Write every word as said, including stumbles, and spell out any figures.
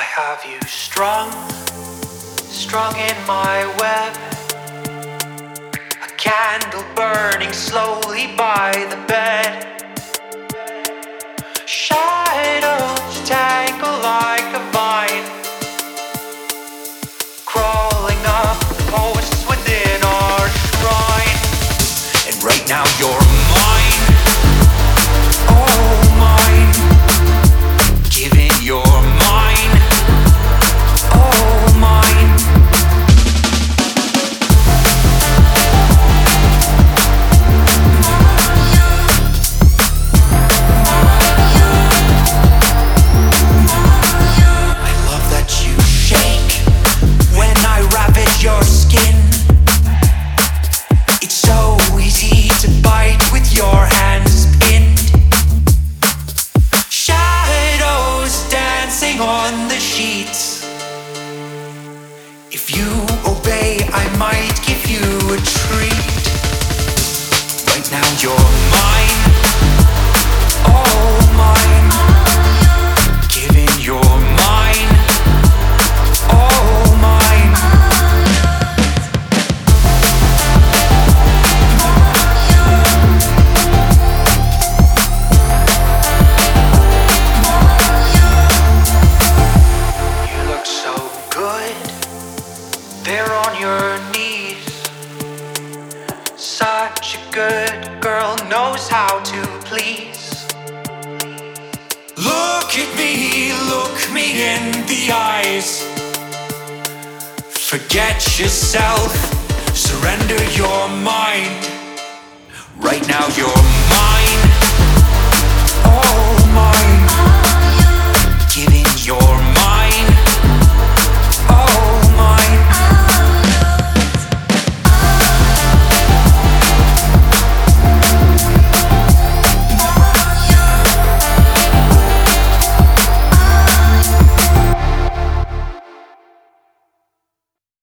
have you strung, strung in my web. A candle burning slowly by the bed. Shadows tangle like a vine, crawling up posts within our shrine. And right now you're mine, oh mine. Giving your mine, oh mine. I love that you shake when I ravage your skin. It's so easy to bite with your hands pinned. Shadows dancing on the sheets. If you obey, I might give you a treat. Right now you're mine, oh mine. Giving your mine, oh mine. You look so good there on your knees. Such a good girl, knows how to please. Look at me, look me in the eyes. Forget yourself, surrender your mind. Right now you're